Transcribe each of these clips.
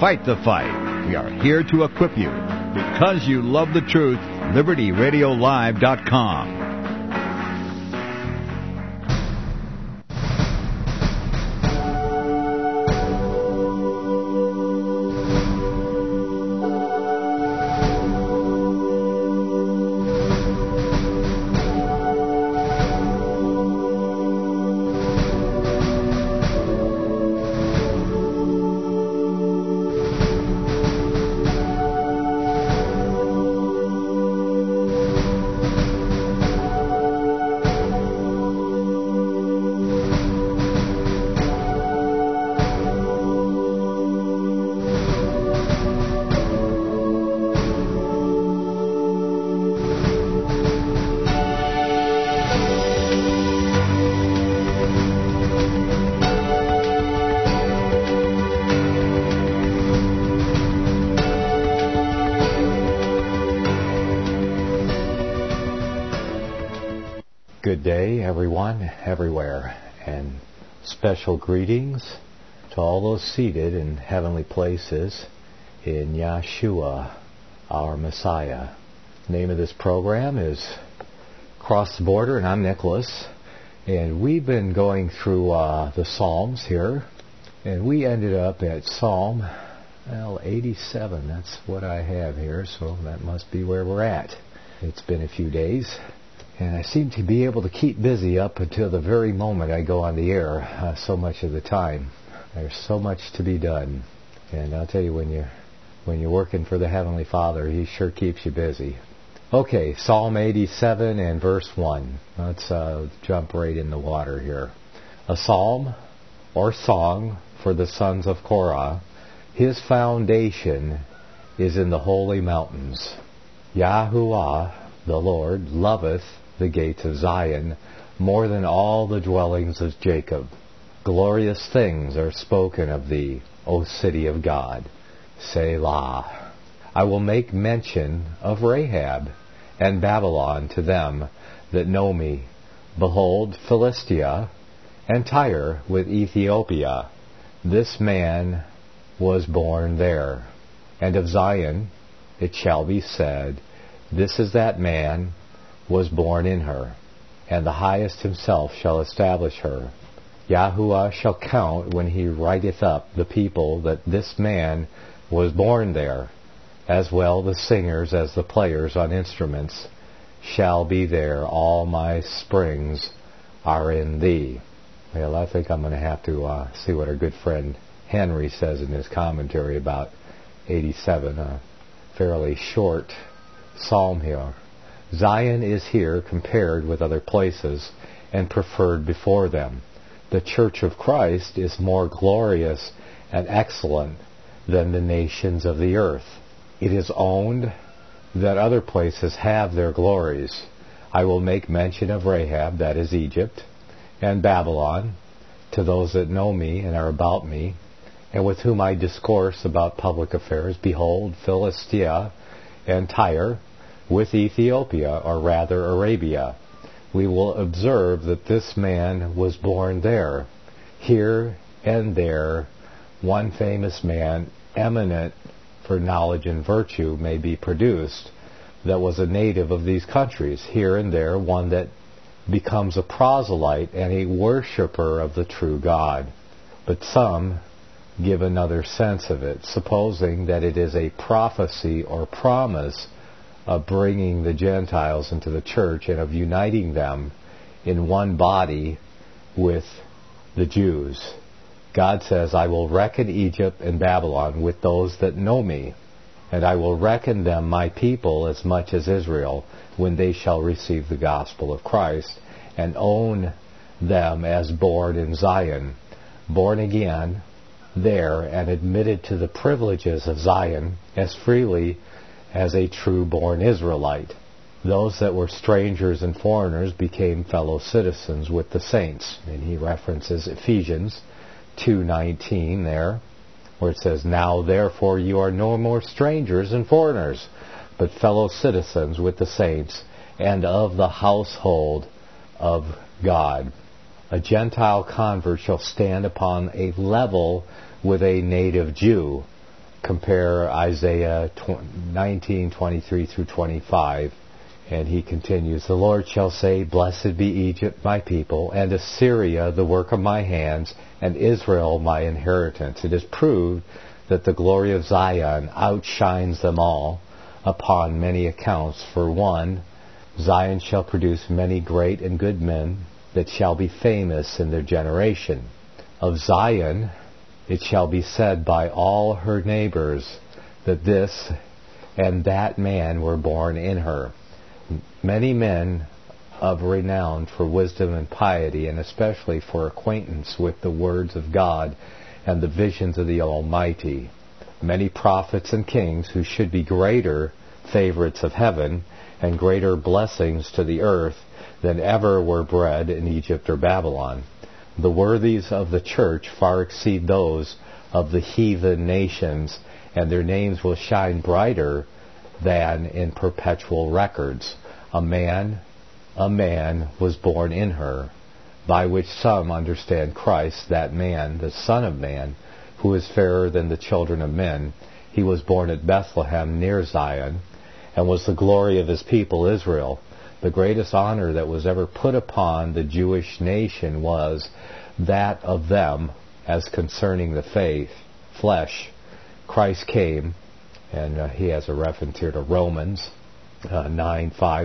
Fight the fight. We are here to equip you. Because you love the truth, LibertyRadioLive.com. Good day, everyone, everywhere, and special greetings to all those seated in heavenly places in Yeshua, our Messiah. The name of this program is Cross the Border, and I'm Nicholas. And we've been going through the Psalms here, and we ended up at Psalm 87. That's what I have here, so that must be where we're at. It's been a few days. And I seem to be able to keep busy up until the very moment I go on the air, so much of the time. There's so much to be done. And I'll tell you, when you're working for the Heavenly Father, He sure keeps you busy. Okay, Psalm 87 and verse 1. Let's jump right in the water here. A psalm or song for the sons of Korah. His foundation is in the holy mountains. Yahuwah, the Lord, loveth the gates of Zion more than all the dwellings of Jacob. Glorious things are spoken of thee, O city of God. Selah. I will make mention of Rahab and Babylon to them that know me. Behold, Philistia and Tyre with Ethiopia. This man was born there. And of Zion it shall be said, this is that man was born in her, and the highest himself shall establish her. Yahuwah shall count when he writeth up the people that this man was born there, as well the singers as the players on instruments shall be there. All my springs are in thee. Well, I think I'm going to have to see what our good friend Henry says in his commentary about 87, a fairly short psalm here. Zion is here compared with other places and preferred before them. The Church of Christ is more glorious and excellent than the nations of the earth. It is owned that other places have their glories. I will make mention of Rahab, that is Egypt, and Babylon, to those that know me and are about me, and with whom I discourse about public affairs. Behold, Philistia and Tyre, with Ethiopia, or rather Arabia. We will observe that this man was born there. Here and there, one famous man, eminent for knowledge and virtue, may be produced, that was a native of these countries. Here and there, one that becomes a proselyte and a worshipper of the true God. But some give another sense of it, supposing that it is a prophecy or promise of bringing the Gentiles into the church and of uniting them in one body with the Jews. God says, I will reckon Egypt and Babylon with those that know me, and I will reckon them my people as much as Israel, when they shall receive the gospel of Christ, and own them as born in Zion, born again there, and admitted to the privileges of Zion as freely as a true born Israelite. Those that were strangers and foreigners became fellow citizens with the saints. And he references Ephesians 2:19 there, where it says, Now therefore you are no more strangers and foreigners, but fellow citizens with the saints, and of the household of God. A Gentile convert shall stand upon a level with a native Jew, compare Isaiah 19:23 through 25, and he continues, "The Lord shall say, Blessed be Egypt, my people, and Assyria, the work of my hands, and Israel, my inheritance. It is proved that the glory of Zion outshines them all upon many accounts. For one, Zion shall produce many great and good men that shall be famous in their generation. Of Zion it shall be said by all her neighbors that this and that man were born in her. Many men of renown for wisdom and piety, and especially for acquaintance with the words of God and the visions of the Almighty. Many prophets and kings who should be greater favorites of heaven and greater blessings to the earth than ever were bred in Egypt or Babylon. The worthies of the church far exceed those of the heathen nations, and their names will shine brighter than in perpetual records. A man was born in her, by which some understand Christ, that man, the Son of Man, who is fairer than the children of men. He was born at Bethlehem near Zion, and was the glory of his people Israel. The greatest honor that was ever put upon the Jewish nation was that of them as concerning the flesh. Christ came, and he has a reference here to Romans 9:5,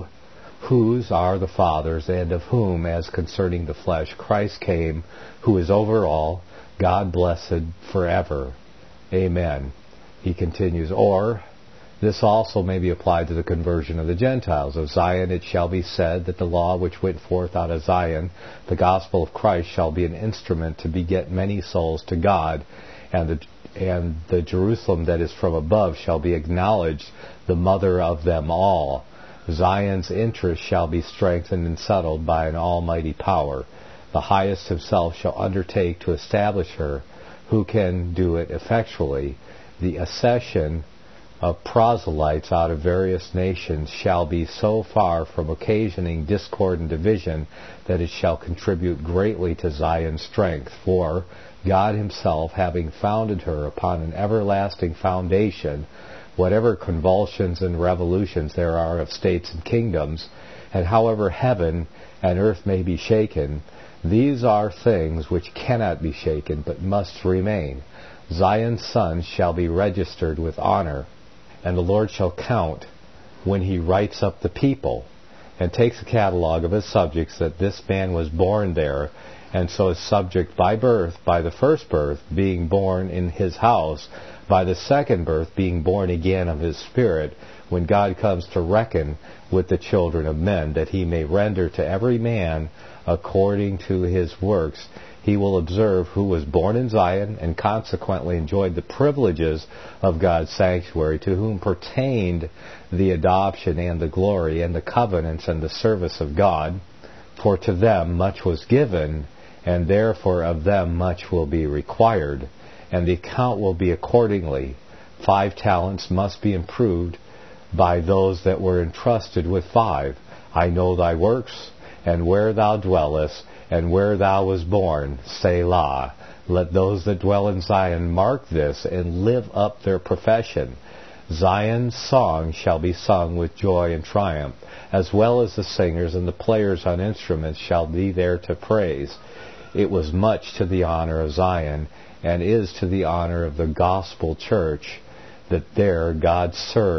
whose are the fathers, and of whom, as concerning the flesh, Christ came, who is over all, God blessed forever. Amen. He continues, or this also may be applied to the conversion of the Gentiles. Of Zion it shall be said that the law which went forth out of Zion, the gospel of Christ, shall be an instrument to beget many souls to God, and the Jerusalem that is from above shall be acknowledged the mother of them all. Zion's interest shall be strengthened and settled by an almighty power. The highest himself shall undertake to establish her. Who can do it effectually? The accession of proselytes out of various nations shall be so far from occasioning discord and division that it shall contribute greatly to Zion's strength. For God himself, having founded her upon an everlasting foundation, whatever convulsions and revolutions there are of states and kingdoms, and however heaven and earth may be shaken, these are things which cannot be shaken, but must remain. Zion's sons shall be registered with honor, and the Lord shall count when he writes up the people, and takes a catalog of his subjects, that this man was born there, and so is subject by birth, by the first birth being born in his house, by the second birth being born again of his Spirit, when God comes to reckon with the children of men, that he may render to every man according to his works. He will observe who was born in Zion, and consequently enjoyed the privileges of God's sanctuary, to whom pertained the adoption and the glory and the covenants and the service of God. For to them much was given, and therefore of them much will be required, and the account will be accordingly. 5 talents must be improved by those that were entrusted with 5. I know thy works, and where thou dwellest, and where thou was born, Selah. Let those that dwell in Zion mark this, and live up their profession. Zion's song shall be sung with joy and triumph, as well as the singers and the players on instruments shall be there to praise. It was much to the honor of Zion, and is to the honor of the gospel church, that their God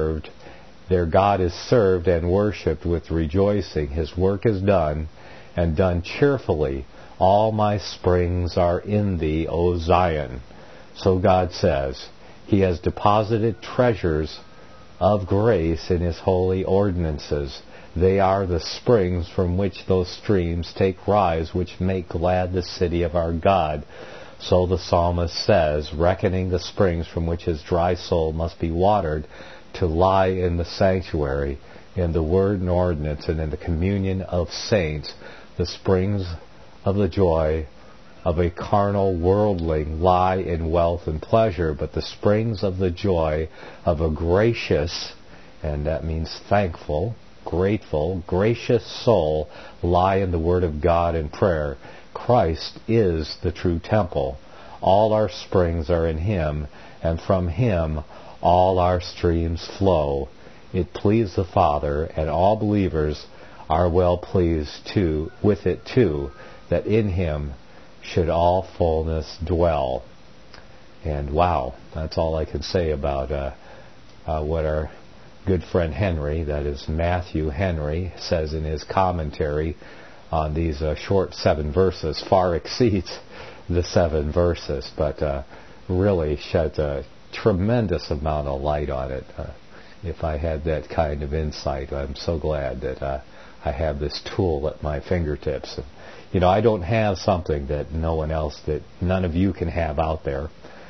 is served and worshipped with rejoicing. His work is done, and done cheerfully. All my springs are in thee, O Zion. So God says, he has deposited treasures of grace in his holy ordinances. They are the springs from which those streams take rise, which make glad the city of our God. So the psalmist says, reckoning the springs from which his dry soul must be watered, to lie in the sanctuary, in the word and ordinance, and in the communion of saints. The springs of the joy of a carnal worldling lie in wealth and pleasure, but the springs of the joy of a gracious, and that means thankful, grateful, gracious soul lie in the Word of God and prayer. Christ is the true temple. All our springs are in him, and from Him all our streams flow. It pleased the Father, and all believers are well pleased too, with it too, that in Him should all fullness dwell. And wow, that's all I can say about what our good friend Henry, that is Matthew Henry, says in his commentary on these short 7 verses. Far exceeds the 7 verses, but really sheds a tremendous amount of light on it. If I had that kind of insight, I'm so glad that I have this tool at my fingertips. And, I don't have something that none of you can have out there,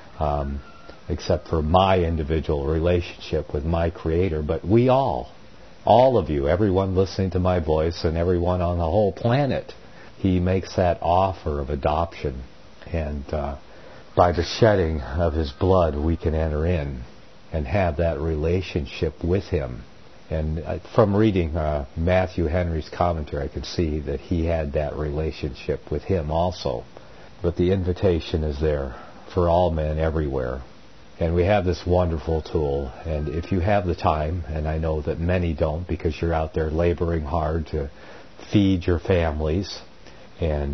except for my individual relationship with my Creator. But we all of you, everyone listening to my voice and everyone on the whole planet, He makes that offer of adoption. And by the shedding of His blood, we can enter in and have that relationship with Him. And from reading Matthew Henry's commentary, I could see that he had that relationship with Him also. But the invitation is there for all men everywhere. And we have this wonderful tool. And if you have the time, and I know that many don't because you're out there laboring hard to feed your families and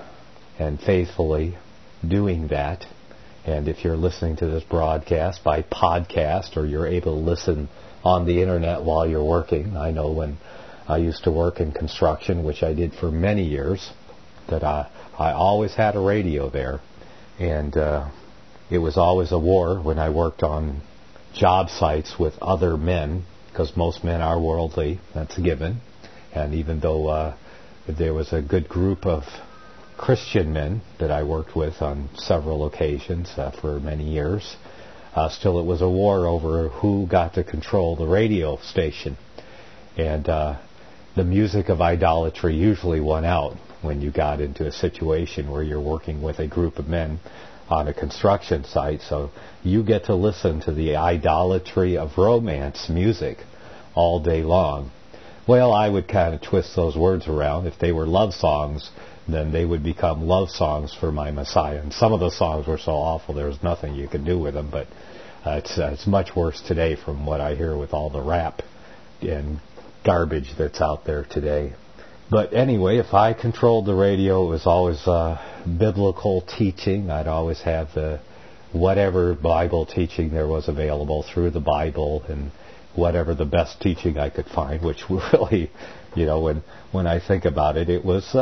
faithfully doing that. And if you're listening to this broadcast by podcast, or you're able to listen on the internet while you're working, I know when I used to work in construction, which I did for many years, that I always had a radio there. And it was always a war when I worked on job sites with other men, because most men are worldly, that's a given. And even though there was a good group of Christian men that I worked with on several occasions for many years, still it was a war over who got to control the radio station. And the music of idolatry usually won out when you got into a situation where you're working with a group of men on a construction site. So you get to listen to the idolatry of romance music all day long. Well, I would kind of twist those words around. If they were love songs, then they would become love songs for my Messiah. And some of the songs were so awful there was nothing you could do with them. But it's much worse today from what I hear with all the rap and garbage that's out there today. But anyway, if I controlled the radio, it was always biblical teaching. I'd always have whatever Bible teaching there was available through the Bible, and whatever the best teaching I could find, which really, when I think about it, it was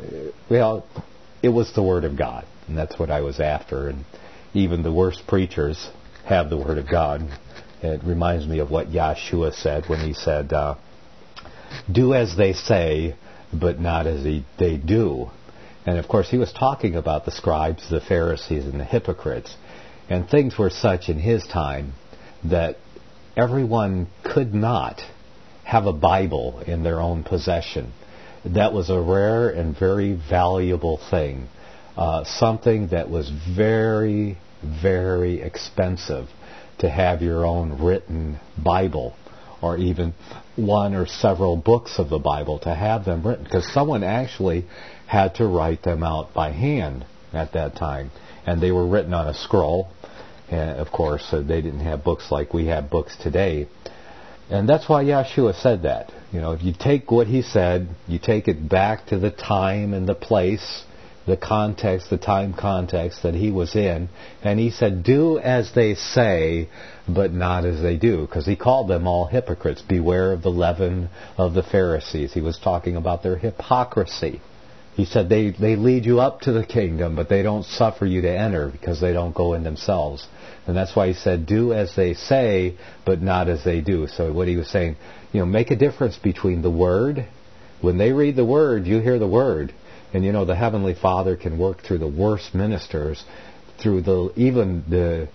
it was the Word of God, and that's what I was after. And even the worst preachers have the Word of God. It reminds me of what Yahshua said when He said, "Do as they say, but not as they do." And of course, He was talking about the scribes, the Pharisees, and the hypocrites. And things were such in His time that everyone could not have a Bible in their own possession. That was a rare and very valuable thing. Something that was very, very expensive to have your own written Bible, or even one or several books of the Bible, to have them written, because someone actually had to write them out by hand at that time. And they were written on a scroll. And of course, they didn't have books like we have books today. And that's why Yahshua said that. If you take what He said, you take it back to the time and the place, the context, the time context that He was in. And He said, "Do as they say, but not as they do." Because He called them all hypocrites. Beware of the leaven of the Pharisees. He was talking about their hypocrisy. He said they lead you up to the kingdom, but they don't suffer you to enter, because they don't go in themselves. And that's why He said, "Do as they say, but not as they do." So what He was saying, make a difference between the Word. When they read the Word, you hear the Word. And the Heavenly Father can work through the worst ministers, through the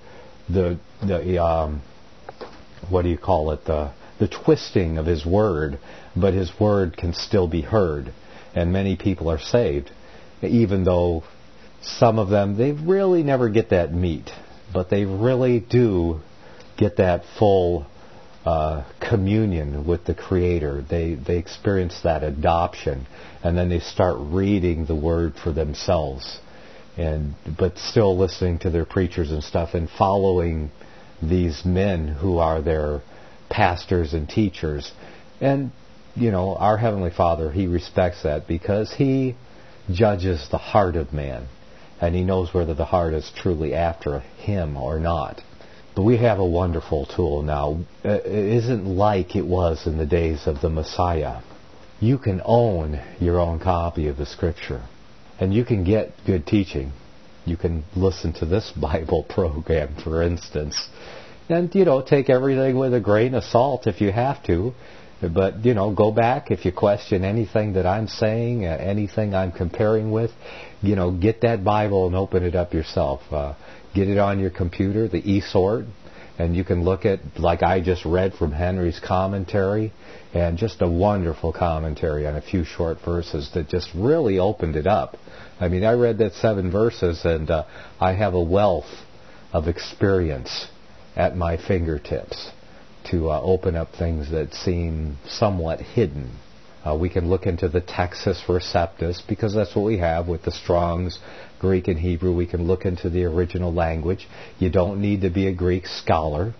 twisting of His Word, but His Word can still be heard. And many people are saved, even though some of them, they really never get that meat, but they really do get that full communion with the Creator. They experience that adoption, and then they start reading the Word for themselves. but still listening to their preachers and stuff and following these men who are their pastors and teachers. And, our Heavenly Father, He respects that because He judges the heart of man. And He knows whether the heart is truly after Him or not. But we have a wonderful tool now. It isn't like it was in the days of the Messiah. You can own your own copy of the Scripture. And you can get good teaching. You can listen to this Bible program, for instance. And, take everything with a grain of salt if you have to. But, go back if you question anything that I'm saying, anything I'm comparing with. Get that Bible and open it up yourself. Get it on your computer, the eSword, and you can look at, like I just read from Henry's commentary, and just a wonderful commentary on a few short verses that just really opened it up. I mean, I read that 7 verses, and I have a wealth of experience at my fingertips to open up things that seem somewhat hidden. We can look into the Textus Receptus, because that's what we have with the Strong's Greek and Hebrew. We can look into the original language. You don't need to be a Greek scholar.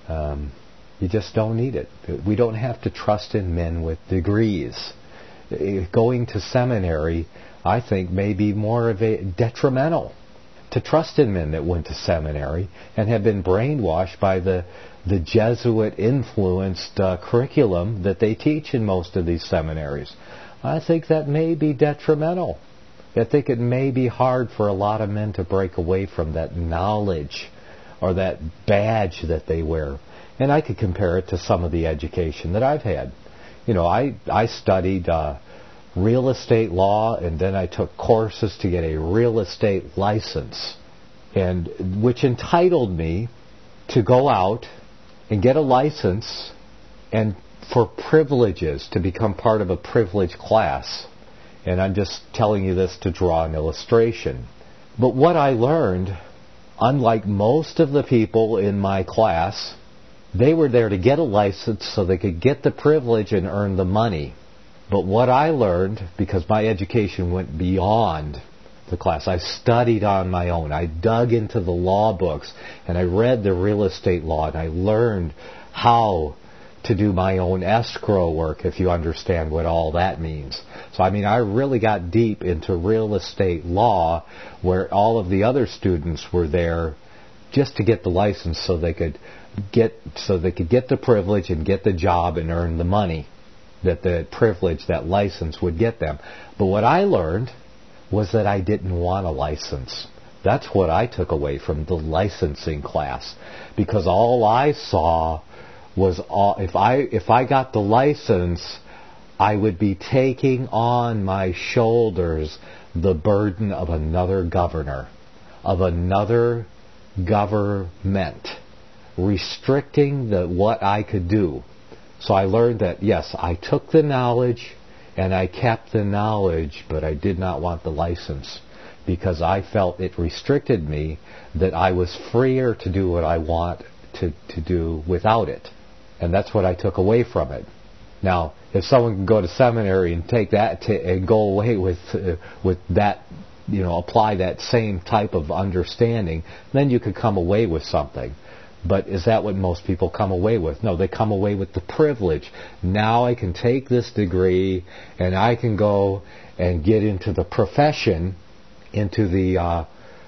You just don't need it. We don't have to trust in men with degrees. Going to seminary, I think, may be more of a detrimental. To trust in men that went to seminary and have been brainwashed by the Jesuit-influenced curriculum that they teach in most of these seminaries. I think that may be detrimental. I think it may be hard for a lot of men to break away from that knowledge or that badge that they wear. And I could compare it to some of the education that I've had. I studied real estate law, and then I took courses to get a real estate license, and which entitled me to go out and get a license and for privileges, to become part of a privileged class. And I'm just telling you this to draw an illustration. But what I learned, unlike most of the people in my class, they were there to get a license so they could get the privilege and earn the money. But what I learned, because my education went beyond the class, I studied on my own. I dug into the law books, and I read the real estate law, and I learned how to do my own escrow work, if you understand what all that means. So, I really got deep into real estate law, where all of the other students were there just to get the license so they could get the privilege and get the job and earn the money that the privilege, that license would get them. But what I learned was that I didn't want a license. That's what I took away from the licensing class, because all I saw was if I got the license, I would be taking on my shoulders the burden of another governor, of another government, restricting what I could do. So I learned that, yes, I took the knowledge and I kept the knowledge, but I did not want the license, because I felt it restricted me, that I was freer to do what I want to do without it. And that's what I took away from it. Now, if someone can go to seminary and take that and go away with that, apply that same type of understanding, then you could come away with something. But is that what most people come away with? No, they come away with the privilege. Now I can take this degree and I can go and get into the profession, into the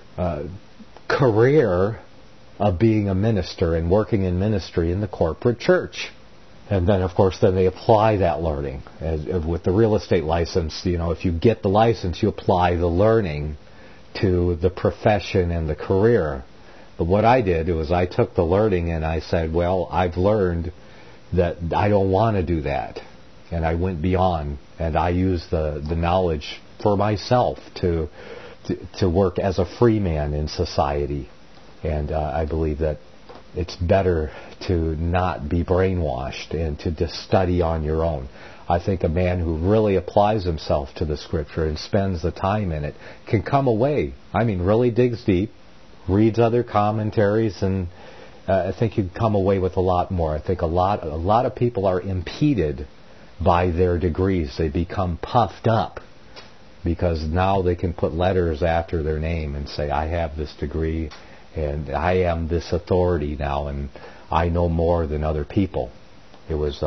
career of being a minister and working in ministry in the corporate church. And then, of course, they apply that learning. With the real estate license, if you get the license, you apply the learning to the profession and the career. But what I did was I took the learning and I said, well, I've learned that I don't want to do that. And I went beyond, and I used the knowledge for myself to work as a free man in society. And I believe that it's better to not be brainwashed and to just study on your own. I think a man who really applies himself to the Scripture and spends the time in it can come away, really digs deep, reads other commentaries, and I think you come away with a lot more. I think a lot of people are impeded by their degrees. They become puffed up because now they can put letters after their name and say, I have this degree and I am this authority now and I know more than other people. It was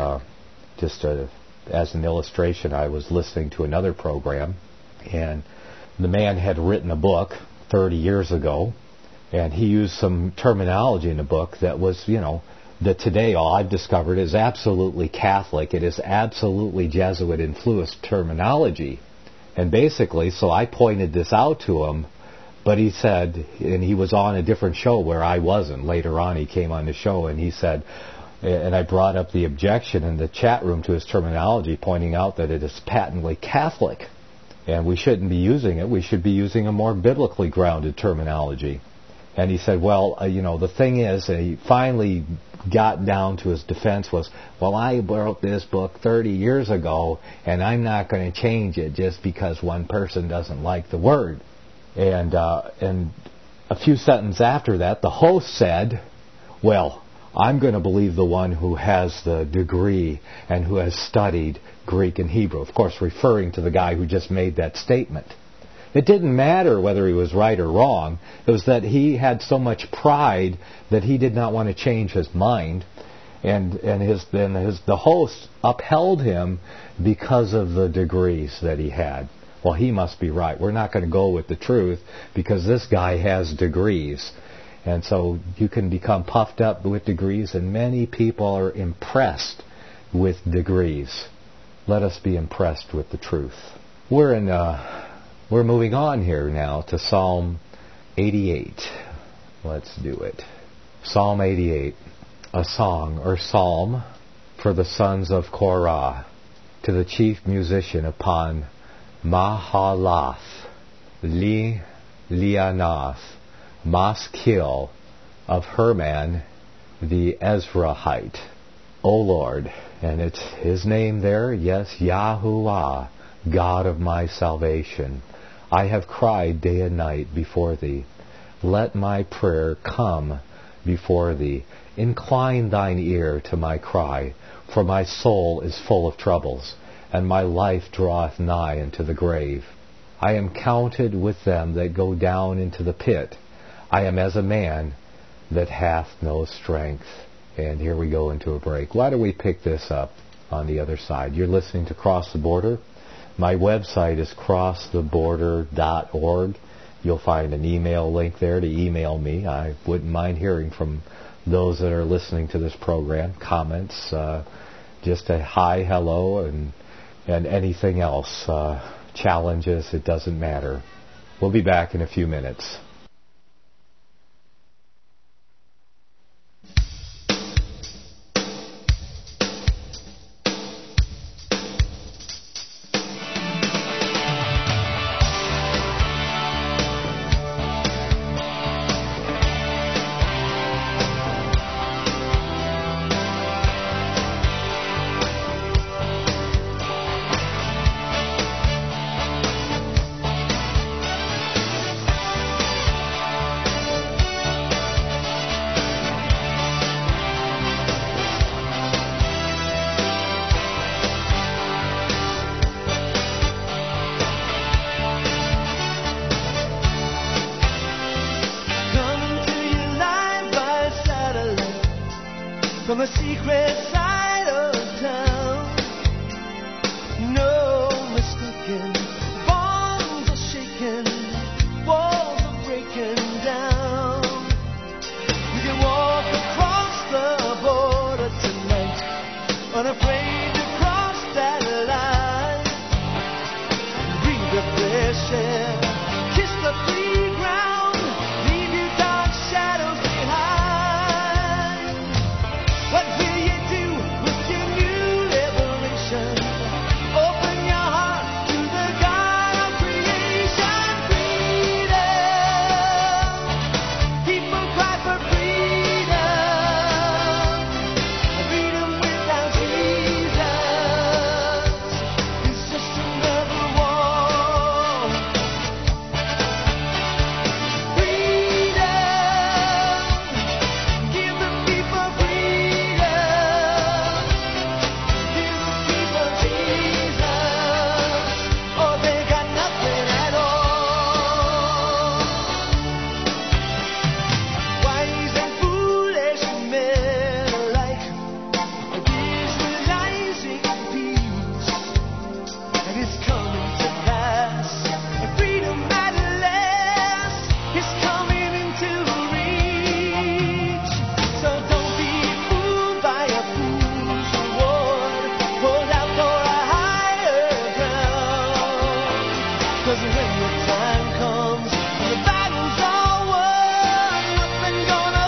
as an illustration, I was listening to another program, and the man had written a book 30 years ago, and he used some terminology in the book that was, that today all I've discovered is absolutely Catholic. It is absolutely Jesuit-influenced terminology. And basically, so I pointed this out to him, but he said, and he was on a different show where I wasn't. Later on, he came on the show, and he said, and I brought up the objection in the chat room to his terminology, pointing out that it is patently Catholic, and we shouldn't be using it. We should be using a more biblically grounded terminology. And he said, well, the thing is, and he finally got down to his defense was, well, I wrote this book 30 years ago, and I'm not going to change it just because one person doesn't like the word. And a few sentences after that, the host said, well, I'm going to believe the one who has the degree and who has studied Greek and Hebrew. Of course, referring to the guy who just made that statement. It didn't matter whether he was right or wrong. It was that he had so much pride that he did not want to change his mind. And the host upheld him because of the degrees that he had. Well, he must be right. We're not going to go with the truth because this guy has degrees. And so you can become puffed up with degrees, and many people are impressed with degrees. Let us be impressed with the truth. We're moving on here now to Psalm 88. Let's do it. Psalm 88, a song or psalm for the sons of Korah, to the chief musician upon Mahalath, Leanoth, Maskil of Herman the Ezrahite. O Lord, and it's his name there, yes, Yahuwah, God of my salvation. I have cried day and night before thee. Let my prayer come before thee. Incline thine ear to my cry, for my soul is full of troubles, and my life draweth nigh unto the grave. I am counted with them that go down into the pit. I am as a man that hath no strength. And here we go into a break. Why don't we pick this up on the other side? You're listening to Cross the Border. My website is crosstheborder.org. You'll find an email link there to email me. I wouldn't mind hearing from those that are listening to this program. Comments, just a hi, hello, and anything else. Challenges, it doesn't matter. We'll be back in a few minutes. From a secret side of town, no mistaking, bombs are shaking, walls are breaking down. You can walk across the border tonight, unafraid to cross that line. Breathe the fresh air, kiss the free ground, leave your dark shadows behind. What will you do with your new liberation? Open your heart to the God of creation. Freedom! People cry for freedom. Freedom without Jesus is just another war. when the time comes, the battle's all won, nothing gonna.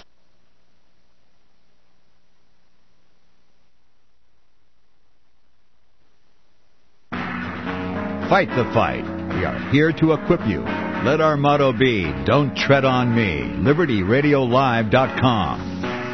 Fight the fight. We are here to equip you. Let our motto be, don't tread on me. LibertyRadioLive.com.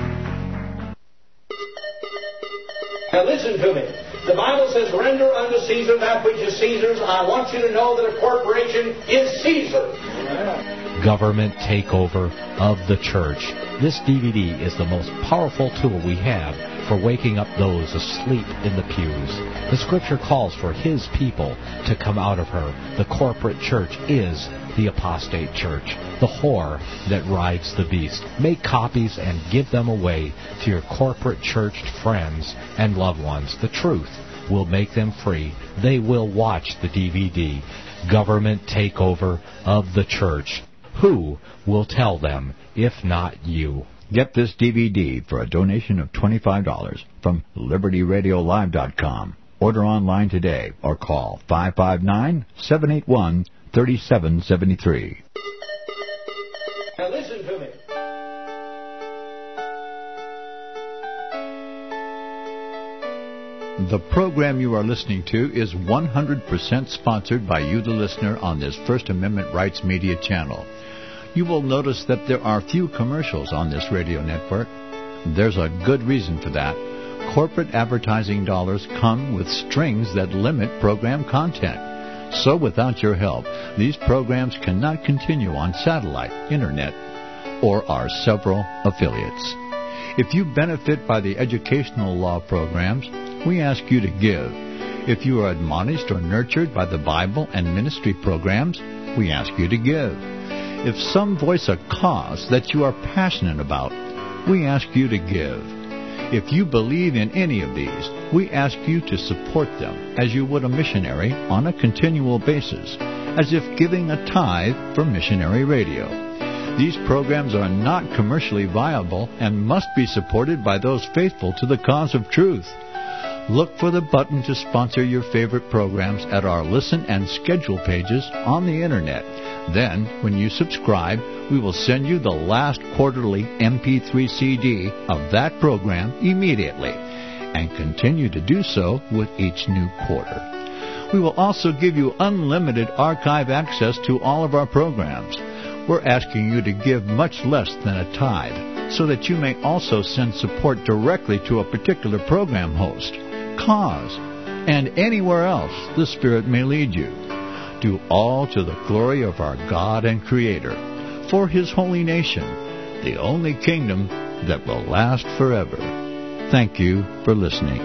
Now listen to me. The Bible says, render unto Caesar that which is Caesar's. I want you to know that a corporation is Caesar. Government takeover of the church. This DVD is the most powerful tool we have for waking up those asleep in the pews. The Scripture calls for His people to come out of her. The corporate church is the apostate church, the whore that rides the beast. Make copies and give them away to your corporate church friends and loved ones. The truth will make them free. They will watch the DVD, Government Takeover of the Church. Who will tell them if not you? Get this DVD for a donation of $25 from LibertyRadioLive.com. Order online today or call 559-781-3773. Now listen to me. The program you are listening to is 100% sponsored by you, the listener, on this First Amendment Rights Media channel. You will notice that there are few commercials on this radio network. There's a good reason for that. Corporate advertising dollars come with strings that limit program content. So without your help, these programs cannot continue on satellite, internet, or our several affiliates. If you benefit by the educational law programs, we ask you to give. If you are admonished or nurtured by the Bible and ministry programs, we ask you to give. If some voice a cause that you are passionate about, we ask you to give. If you believe in any of these, we ask you to support them as you would a missionary on a continual basis, as if giving a tithe for missionary radio. These programs are not commercially viable and must be supported by those faithful to the cause of truth. Look for the button to sponsor your favorite programs at our listen and schedule pages on the Internet. Then, when you subscribe, we will send you the last quarterly MP3 CD of that program immediately, and continue to do so with each new quarter. We will also give you unlimited archive access to all of our programs. We're asking you to give much less than a tithe, so that you may also send support directly to a particular program host, cause, and anywhere else the Spirit may lead you. Do all to the glory of our God and Creator, for His holy nation, the only kingdom that will last forever. Thank you for listening.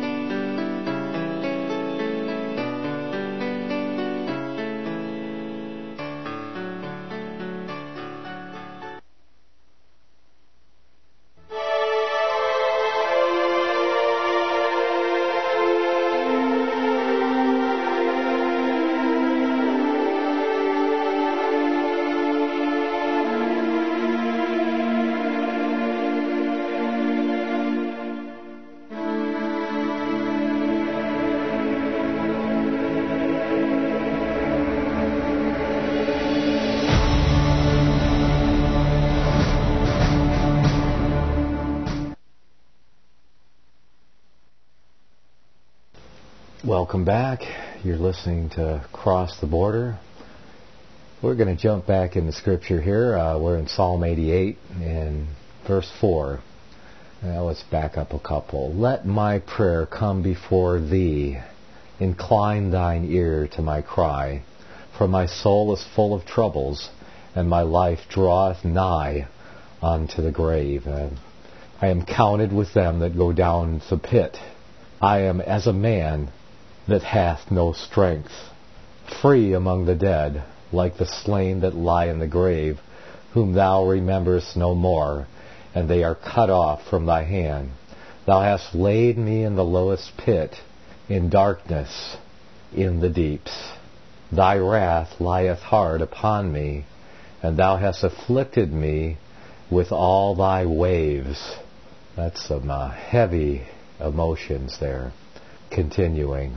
Welcome back. You're listening to Cross the Border. We're going to jump back in the Scripture here. We're in Psalm 88 in verse 4. Now let's back up a couple. Let my prayer come before Thee. Incline Thine ear to my cry. For my soul is full of troubles, and my life draweth nigh unto the grave. I am counted with them that go down the pit. I am as a man that hath no strength, free among the dead, like the slain that lie in the grave, whom Thou rememberest no more, and they are cut off from Thy hand. Thou hast laid me in the lowest pit, in darkness, in the deeps. Thy wrath lieth hard upon me, and Thou hast afflicted me with all Thy waves. That's some heavy emotions there. Continuing.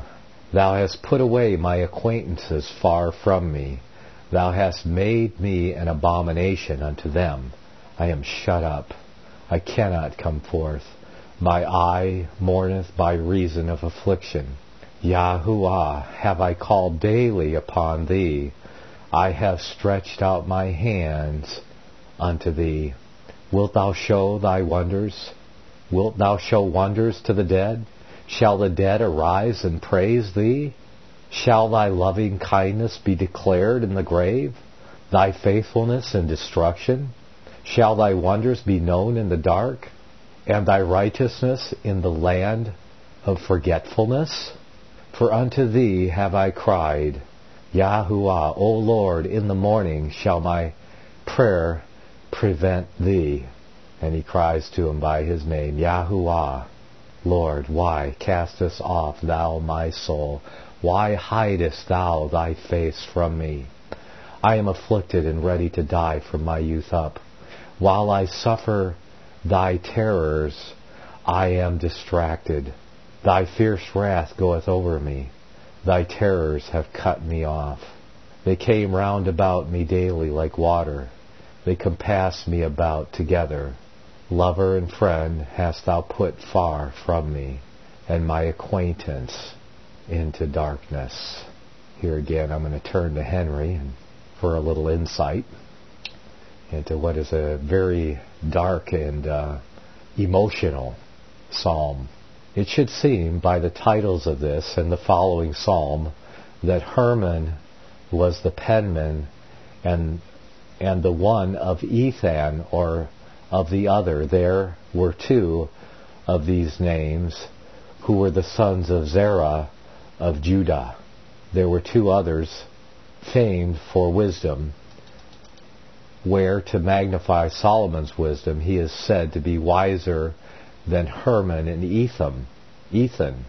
Thou hast put away my acquaintances far from me. Thou hast made me an abomination unto them. I am shut up. I cannot come forth. My eye mourneth by reason of affliction. Yahuwah, have I called daily upon thee. I have stretched out my hands unto thee. Wilt thou show thy wonders? Wilt thou show wonders to the dead? Shall the dead arise and praise thee? Shall thy loving kindness be declared in the grave? Thy faithfulness in destruction? Shall thy wonders be known in the dark? And thy righteousness in the land of forgetfulness? For unto thee have I cried, Yahuwah, O Lord, in the morning shall my prayer prevent thee. And he cries to him by his name, Yahuwah, Lord, why castest off thou my soul? Why hidest thou thy face from me? I am afflicted and ready to die from my youth up. While I suffer thy terrors, I am distracted. Thy fierce wrath goeth over me. Thy terrors have cut me off. They came round about me daily like water. They compassed me about together. Lover and friend hast thou put far from me, and my acquaintance into darkness. Here again I'm going to turn to Henry for a little insight into what is a very dark and emotional psalm. It should seem by the titles of this and the following psalm that Herman was the penman and the one of Ethan or of the other. There were two of these names who were the sons of Zerah of Judah. There were two others famed for wisdom, where to magnify Solomon's wisdom he is said to be wiser than Herman and Ethan.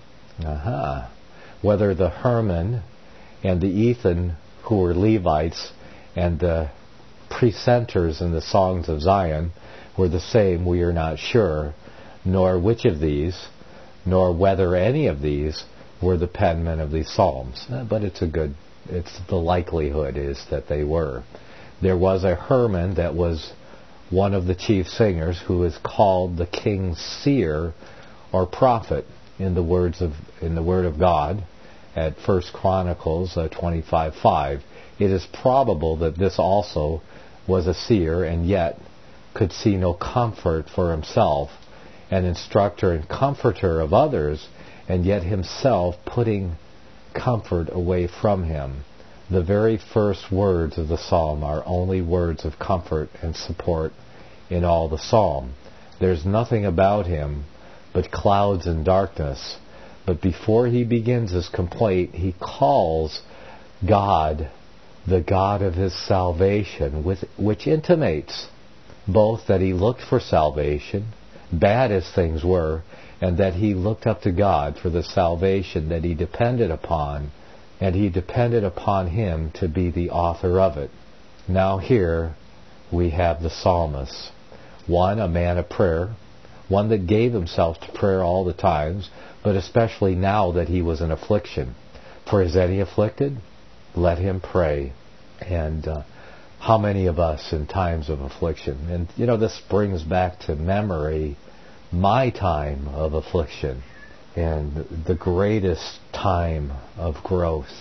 Whether the Herman and the Ethan who were Levites and the precentors in the songs of Zion were the same, we are not sure, nor which of these, nor whether any of these were the penmen of these psalms. But it's the likelihood is that they were. There was a Herman that was one of the chief singers who is called the king's seer or prophet in the Word of God at 1 Chronicles 25:5. It is probable that this also was a seer and yet could see no comfort for himself, an instructor and comforter of others, and yet himself putting comfort away from him. The very first words of the psalm are only words of comfort and support in all the psalm. There's nothing about him but clouds and darkness. But before he begins his complaint, he calls God the God of his salvation, which intimates both that he looked for salvation, bad as things were, and that he looked up to God for the salvation that he depended upon, and he depended upon him to be the author of it. Now here we have the psalmist. One, a man of prayer, one that gave himself to prayer all the times, but especially now that he was in affliction. For is any afflicted? Let him pray. And how many of us in times of affliction? And this brings back to memory my time of affliction and the greatest time of growth.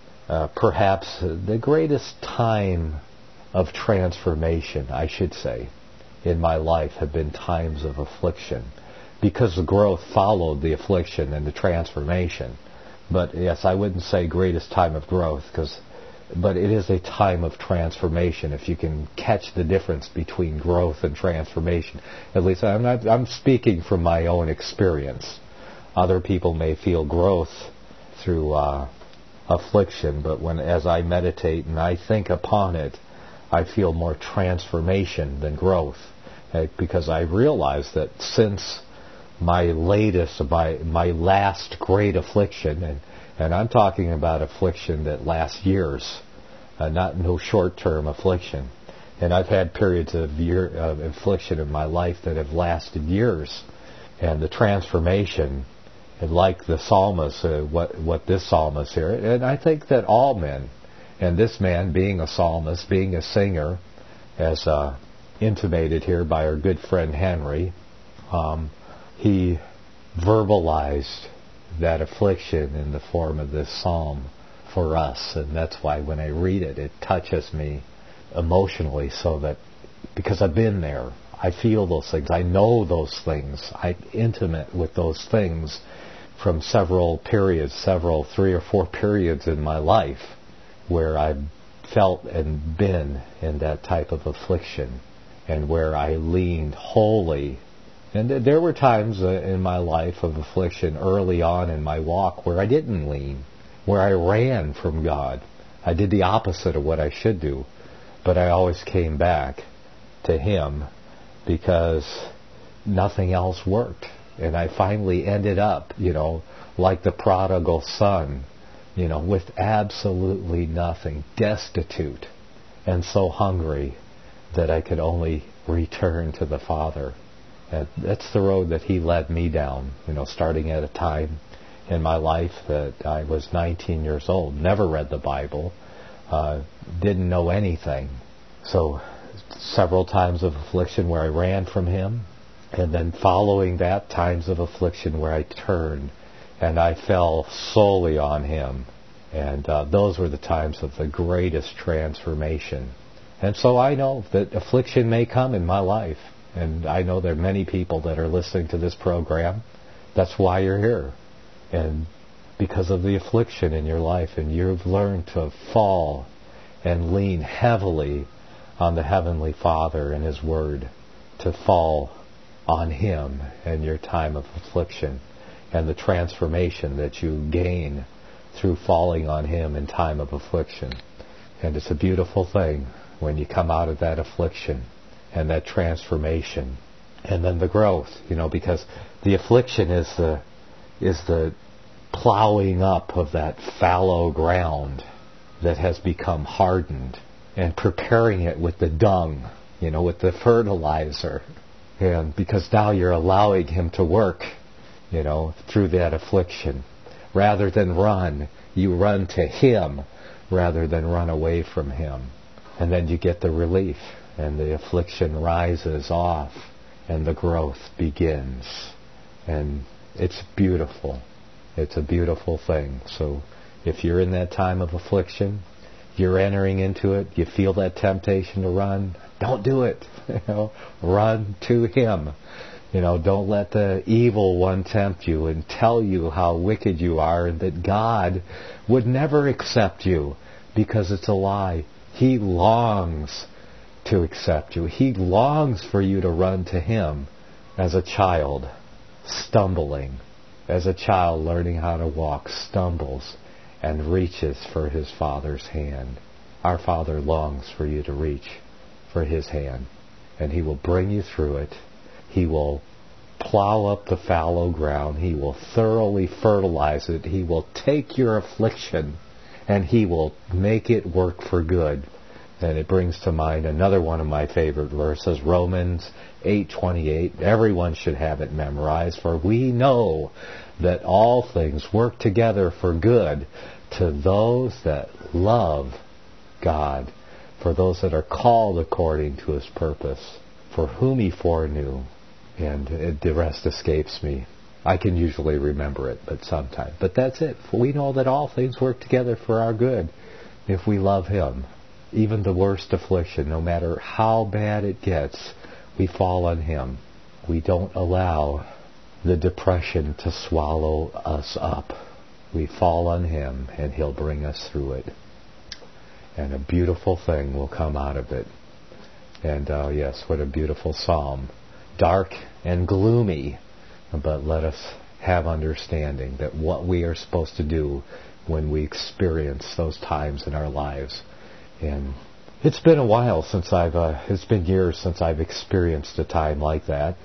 Perhaps the greatest time of transformation, I should say, in my life have been times of affliction, because the growth followed the affliction and the transformation. But yes, I wouldn't say greatest time of growth, but it is a time of transformation, if you can catch the difference between growth and transformation. At least I'm speaking from my own experience. Other people may feel growth through affliction, but as I meditate and I think upon it, I feel more transformation than growth, because I realize that since my last great affliction, and I'm talking about affliction that lasts years, no short-term affliction. And I've had periods of affliction in my life that have lasted years. And the transformation like the psalmist, what this psalmist here, and I think that all men, and this man being a psalmist, being a singer, as intimated here by our good friend Henry, he verbalized that affliction in the form of this psalm for us, and that's why when I read it, it touches me emotionally, so that because I've been there, I feel those things, I know those things, I'm intimate with those things from several periods, 3 or 4 periods in my life where I've felt and been in that type of affliction, and where I leaned wholly. And there were times in my life of affliction early on in my walk where I didn't lean, where I ran from God. I did the opposite of what I should do, but I always came back to Him because nothing else worked. And I finally ended up, like the prodigal son, with absolutely nothing, destitute, and so hungry that I could only return to the Father. And that's the road that He led me down, starting at a time in my life that I was 19 years old, never read the Bible, didn't know anything. So several times of affliction where I ran from Him, and then following that, times of affliction where I turned and I fell solely on Him. And those were the times of the greatest transformation. And so I know that affliction may come in my life. And I know there are many people that are listening to this program. That's why you're here. And because of the affliction in your life, and you've learned to fall and lean heavily on the Heavenly Father and His Word, to fall on Him in your time of affliction, and the transformation that you gain through falling on Him in time of affliction. And it's a beautiful thing when you come out of that affliction and that transformation, and then the growth, because the affliction is the plowing up of that fallow ground that has become hardened, and preparing it with the dung, with the fertilizer. And because now you're allowing Him to work, through that affliction. Rather than run, you run to Him rather than run away from Him. And then you get the relief, and the affliction rises off, and the growth begins. And it's beautiful. It's a beautiful thing. So if you're in that time of affliction, you're entering into it, you feel that temptation to run, don't do it. Run to Him. Don't let the evil one tempt you and tell you how wicked you are, and that God would never accept you, because it's a lie. He longs to accept you. He longs for you to run to Him as a child, stumbling. As a child learning how to walk, stumbles and reaches for his Father's hand. Our Father longs for you to reach for His hand, and He will bring you through it. He will plow up the fallow ground. He will thoroughly fertilize it. He will take your affliction, and He will make it work for good. And it brings to mind another one of my favorite verses, Romans 8:28. Everyone should have it memorized. For we know that all things work together for good to those that love God, for those that are called according to His purpose, for whom He foreknew. And the rest escapes me. I can usually remember it, but sometimes. But that's it. For we know that all things work together for our good if we love Him. Even the worst affliction, no matter how bad it gets, we fall on Him. We don't allow the depression to swallow us up. We fall on Him, and He'll bring us through it. And a beautiful thing will come out of it. And yes, what a beautiful psalm. Dark and gloomy, but let us have understanding that what we are supposed to do when we experience those times in our lives. And it's been a while since it's been years since I've experienced a time like that.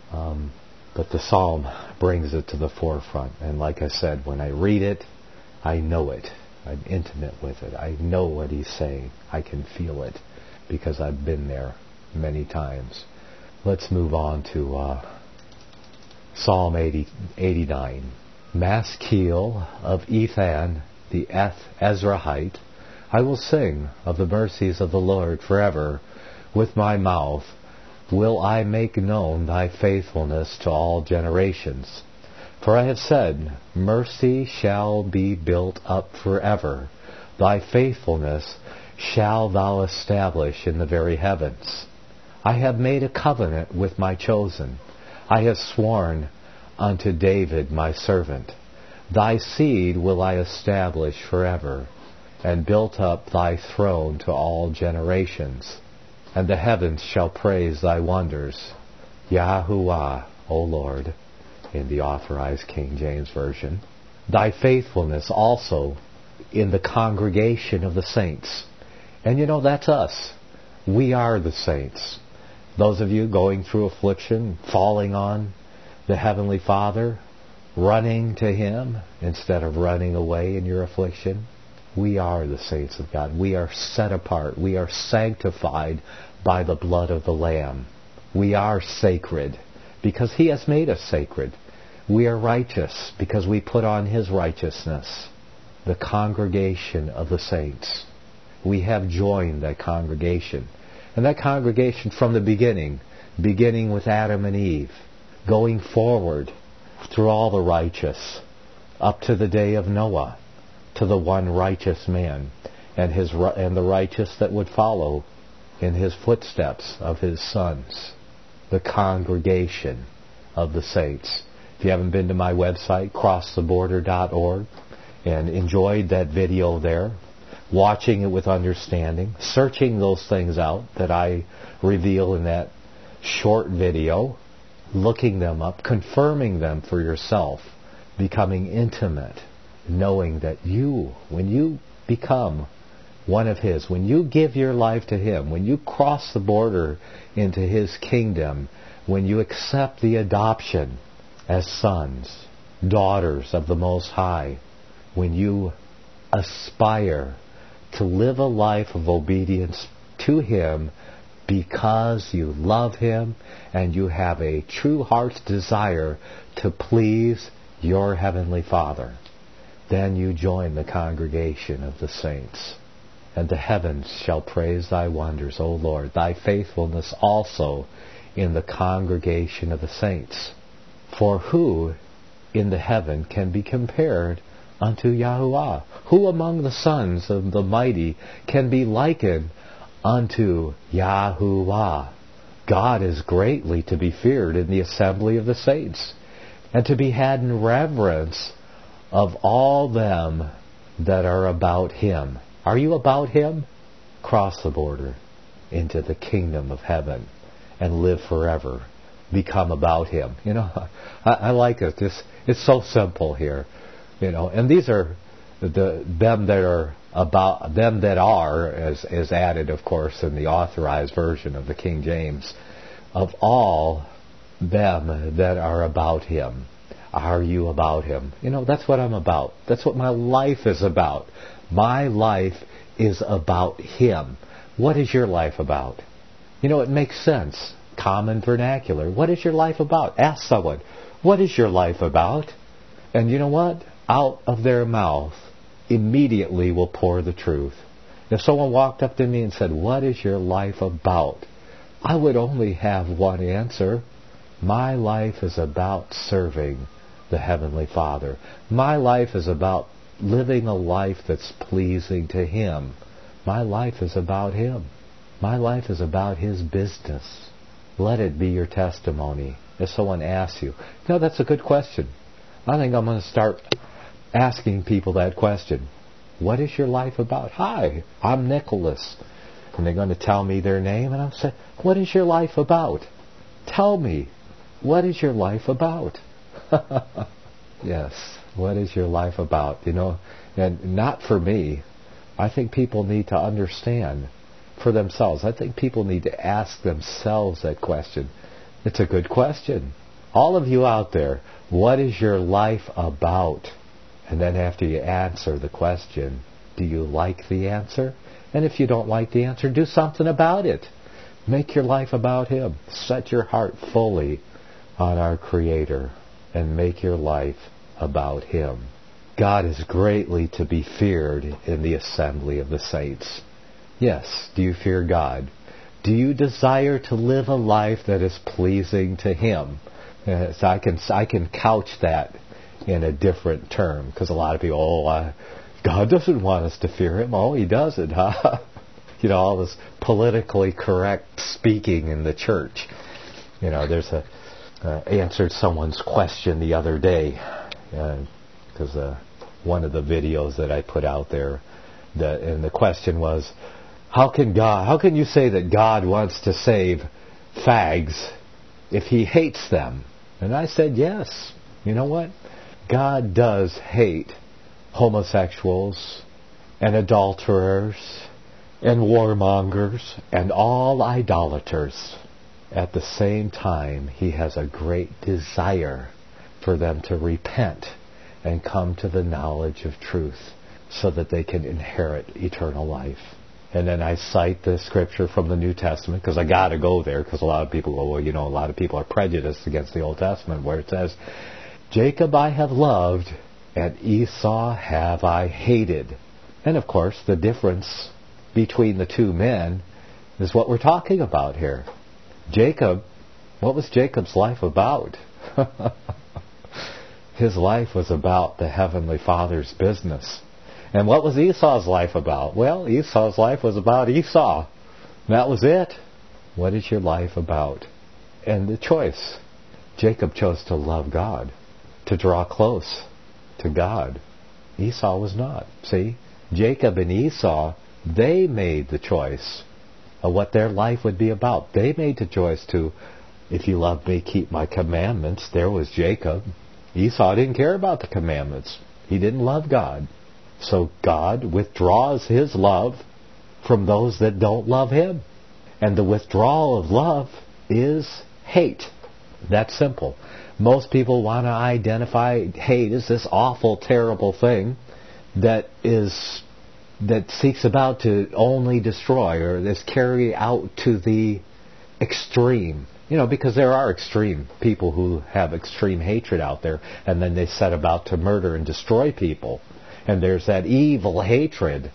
But the psalm brings it to the forefront. And like I said, when I read it, I know it. I'm intimate with it. I know what He's saying. I can feel it because I've been there many times. Let's move on to Psalm 89. Maskil of Ethan the Ezrahite, I will sing of the mercies of the Lord forever. With my mouth will I make known thy faithfulness to all generations. For I have said, mercy shall be built up forever. Thy faithfulness shall thou establish in the very heavens. I have made a covenant with my chosen. I have sworn unto David my servant. Thy seed will I establish forever, and built up thy throne to all generations. And the heavens shall praise thy wonders. Yahuwah, O Lord, in the Authorized King James Version. Thy faithfulness also in the congregation of the saints. And you know, that's us. We are the saints. Those of you going through affliction, falling on the Heavenly Father, running to Him instead of running away in your affliction. We are the saints of God. We are set apart. We are sanctified by the blood of the Lamb. We are sacred because He has made us sacred. We are righteous because we put on His righteousness. The congregation of the saints. We have joined that congregation. And that congregation from the beginning with Adam and Eve, going forward through all the righteous, up to the day of Noah, to the one righteous man, and the righteous that would follow in his footsteps of his sons. The congregation of the saints. If you haven't been to my website, crosstheborder.org, and enjoyed that video there, watching it with understanding, searching those things out that I reveal in that short video, looking them up, confirming them for yourself, becoming intimate, knowing that you, when you become one of His, when you give your life to Him, when you cross the border into His kingdom, when you accept the adoption as sons, daughters of the Most High, when you aspire to live a life of obedience to Him because you love Him and you have a true heart's desire to please your Heavenly Father, then you join the congregation of the saints. And the heavens shall praise thy wonders, O Lord, thy faithfulness also in the congregation of the saints. For who in the heaven can be compared unto Yahuwah? Who among the sons of the mighty can be likened unto Yahuwah? God is greatly to be feared in the assembly of the saints, and to be had in reverence of all them that are about Him. Are you about Him? Cross the border into the kingdom of heaven and live forever. Become about Him. You know, I like it. It's so simple here. You know, and these are them that are about them that are, as added, of course, in the Authorized Version of the King James, of all them that are about Him. Are you about Him? You know, that's what I'm about. That's what my life is about. My life is about Him. What is your life about? You know, it makes sense. Common vernacular. What is your life about? Ask someone, what is your life about? And you know what? Out of their mouth immediately will pour the truth. If someone walked up to me and said, what is your life about? I would only have one answer. My life is about serving the Heavenly Father. My life is about living a life that's pleasing to Him. My life is about Him. My life is about His business. Let it be your testimony. If someone asks you, no, that's a good question. I think I'm going to start asking people that question. What is your life about? Hi, I'm Nicholas. And they're going to tell me their name, and I'm saying, what is your life about? Tell me, what is your life about? Yes, what is your life about? You know, and not for me. I think people need to understand for themselves. I think people need to ask themselves that question. It's a good question. All of you out there, what is your life about? And then after you answer the question, do you like the answer? And if you don't like the answer, do something about it. Make your life about Him. Set your heart fully on our Creator and make your life about Him. God is greatly to be feared in the assembly of the saints. Yes, do you fear God? Do you desire to live a life that is pleasing to Him? So I can couch that in a different term, because a lot of people, God doesn't want us to fear Him. Oh, He doesn't, huh? All this politically correct speaking in the church. There's answered someone's question the other day, because one of the videos that I put out there, and the question was, how can you say that God wants to save fags if He hates them? And I said, yes. You know what? God does hate homosexuals and adulterers and warmongers and all idolaters. At the same time, He has a great desire for them to repent and come to the knowledge of truth so that they can inherit eternal life. And then I cite the scripture from the New Testament, because I got to go there, because a lot of people go, well, a lot of people are prejudiced against the Old Testament, where it says, Jacob I have loved, and Esau have I hated. And of course, the difference between the two men is what we're talking about here. Jacob, what was Jacob's life about? His life was about the Heavenly Father's business. And what was Esau's life about? Well, Esau's life was about Esau. That was it. What is your life about? And the choice. Jacob chose to love God, to draw close to God. Esau was not. See? Jacob and Esau, they made the choice of what their life would be about. They made the choice to, if you love me, keep my commandments. There was Jacob. Esau didn't care about the commandments. He didn't love God. So God withdraws His love from those that don't love Him. And the withdrawal of love is hate. That's simple. Most people want to identify hate as this awful, terrible thing that seeks about to only destroy, or is carried out to the extreme. Because there are extreme people who have extreme hatred out there, and then they set about to murder and destroy people. And there's that evil hatred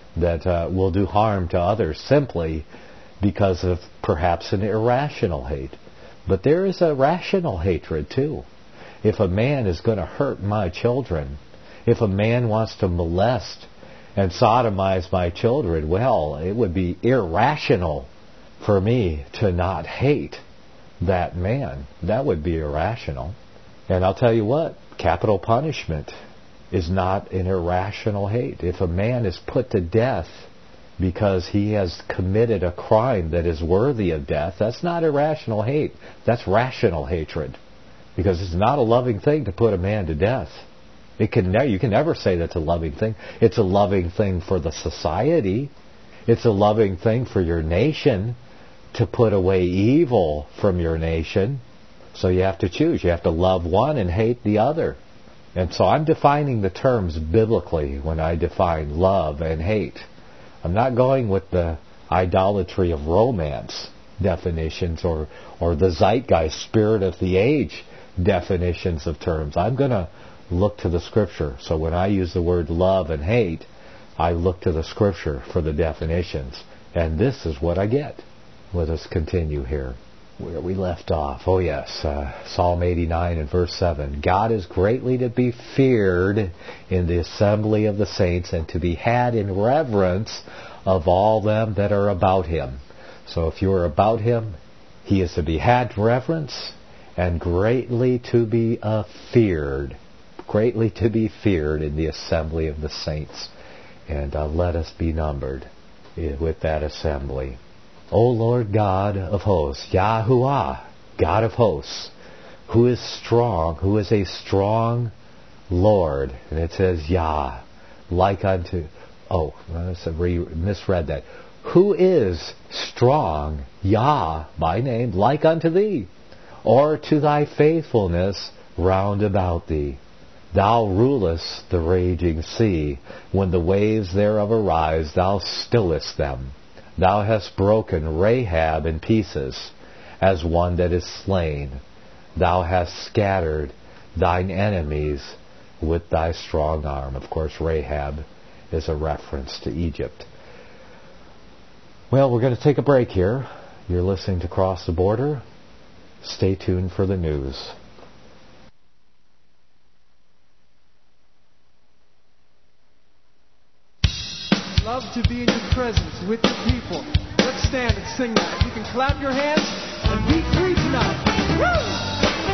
that will do harm to others simply because of perhaps an irrational hate. But there is a rational hatred too. If a man is going to hurt my children, if a man wants to molest and sodomize my children, well, it would be irrational for me to not hate that man. That would be irrational. And I'll tell you what, capital punishment is not an irrational hate. If a man is put to death because he has committed a crime that is worthy of death, that's not irrational hate. That's rational hatred. Because it's not a loving thing to put a man to death. You can never say that's a loving thing. It's a loving thing for the society. It's a loving thing for your nation to put away evil from your nation. So you have to choose. You have to love one and hate the other. And so I'm defining the terms biblically when I define love and hate. I'm not going with the idolatry of romance definitions or the zeitgeist, spirit of the age definitions of terms. I'm going to look to the Scripture. So when I use the word love and hate, I look to the Scripture for the definitions. And this is what I get. Let us continue here where we left off. Oh yes, Psalm 89 and verse 7. God is greatly to be feared in the assembly of the saints, and to be had in reverence of all them that are about Him. So if you are about Him, He is to be had in reverence and greatly to be feared. Greatly to be feared in the assembly of the saints. And let us be numbered with that assembly. O Lord God of hosts, Yahuwah, God of hosts, who is strong, who is a strong Lord. And it says Yah, like unto... Oh, I misread that. Who is strong, Yah, by name, like unto thee, or to thy faithfulness round about thee. Thou rulest the raging sea. When the waves thereof arise, thou stillest them. Thou hast broken Rahab in pieces, as one that is slain. Thou hast scattered thine enemies with thy strong arm. Of course, Rahab is a reference to Egypt. Well, we're going to take a break here. You're listening to Cross the Border. Stay tuned for the news. Love to be in your presence with your people. Let's stand and sing that. You can clap your hands and be free tonight. Woo!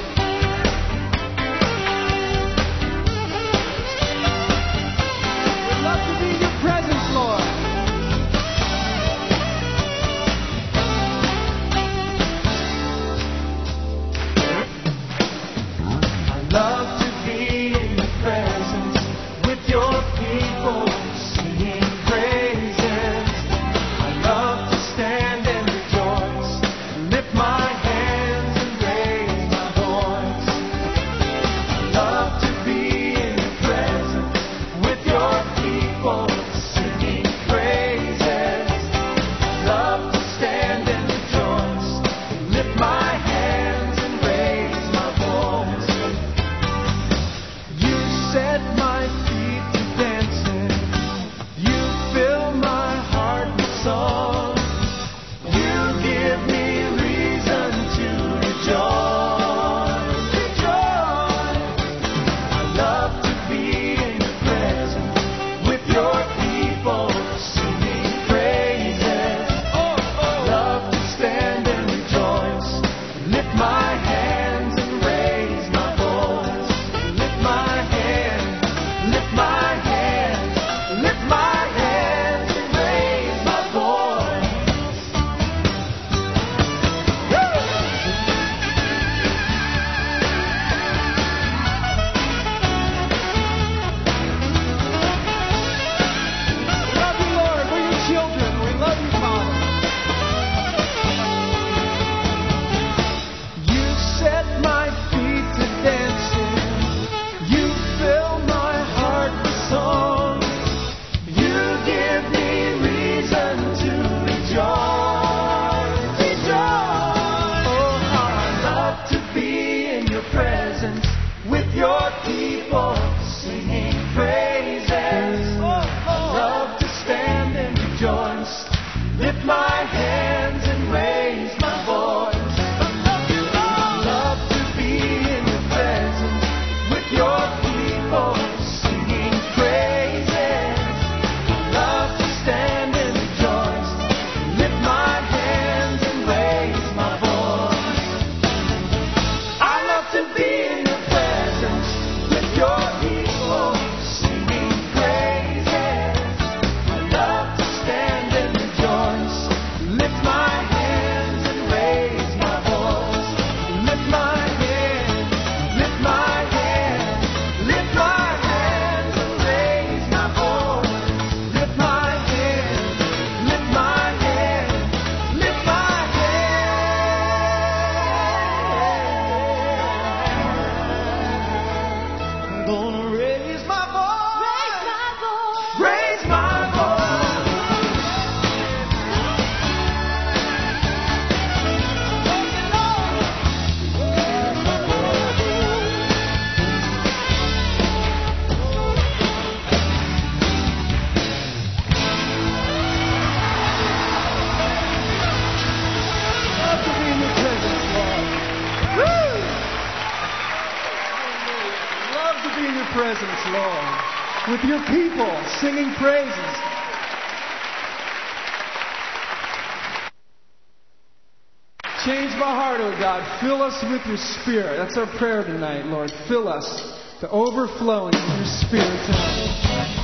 Presence, Lord, with your people singing praises. Change my heart, oh God. Fill us with your Spirit. That's our prayer tonight, Lord. Fill us to overflowing with your Spirit tonight.